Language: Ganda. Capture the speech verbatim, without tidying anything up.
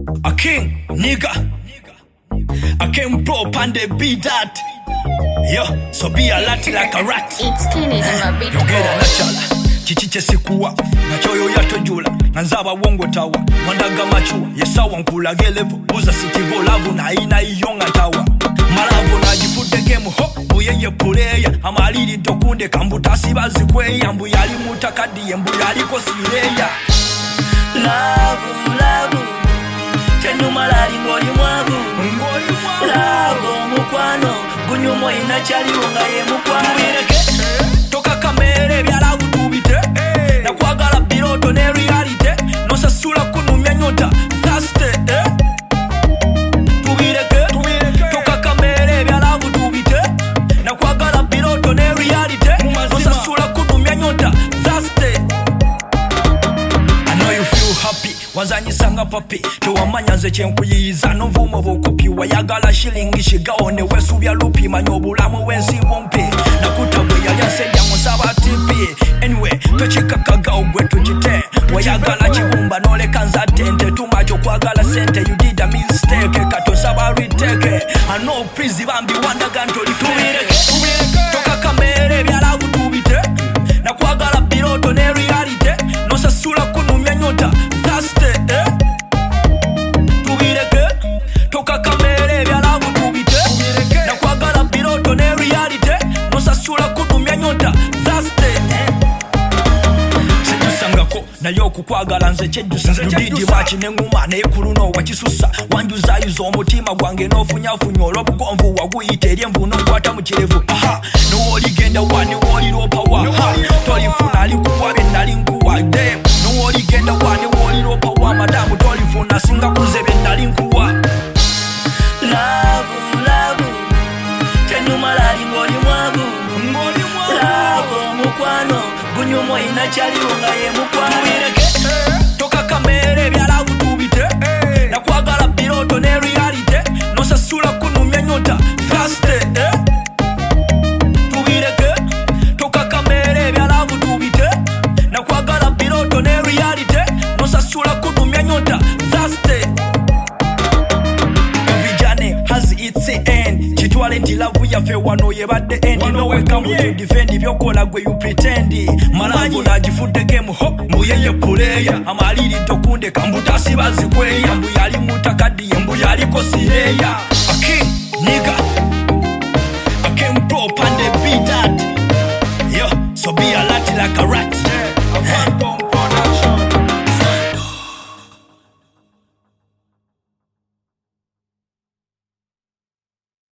A king, nigga. I came pro and they beat that. Yo, so be a lat like a rat. It's cleaning in my big Yogera nachala chichiche sikuwa nachoyo yatojula nanzaba wongo tawa wandaga machua yesawa nkulaga level buza sitivo lavu na ina iyonga tawa malavu najifude game ho buyeye puleya amaliri tokunde kambuta sibazi kweya mbu yali mutakadiye mbu yaliko sireya lavu lavu chenyuma lali ngoli mwavu lavu mukwano gunyumo inachali ungaye mukwano toka kamere byalavu tubite na kwagala biroto ne reality no sasula kunumya nyota thirsty eh tubireke toka kamere byalavu tubite na kwagala biroto ne reality no sasula kunumya nyota thirsty. I know you feel happy wazanyisanga papi tewamanya nze kyenkuyiyiza novumo bokopi wayagala shilingi shigaone wesubya lupi manyobulamu wensibo mpi nakutabwe yali asendya musaba tipi anyway tochikakaga ogwe tukite wayagala kibumba noleka nzatente tumacho kwagala sente you did a mistake katosaba retake I know please bambi wandaga ntolifireke toka kamere byalavu tubite na kwagala biroto ne reality no sasula kunumya nyota thirsty eh tubireke toka kamere byalavu tubite na kwagala biroto ne reality no sasula kunumya nyota thirsty eh sangako nayo kukwagala nze cheddusa ndidi bachi nenguma ne kuluno wakisusa wanjuza yuzo omutima gwange nofunyafunya olwobugonvu waguyite eryemvu nokwata mu kirevu aha no oligenda wani woli lopawa tolifuna alikuwa be nali nkuwa dem no oligenda wani woli lopawa madamu tolifuna singa kuze be nali nkuwa love love tenyuma lali ngoli mwagu ngoli mwagu love mukwano gunyumo inachali ungaye mukwano toka kamere byalavu tubite na kwagala biroto ne reality no sasula kunumya nyota thirsty eh tubireke toka kamere byalavu tubite na kwagala biroto ne reality no sasula kunumya nyota thirsty. Vijane has its end chitwale ndi lavu yafe wano yebadde end no welcome to defend byokola gwe you pretend malavu najifude game ho muyeye puleya amaliri tokunde kambuta sibazi kweya mbu yali mutakadiye mbu yaliko sireya a king nigga I came pro and they beat that yo so be a lat like a rat yeah,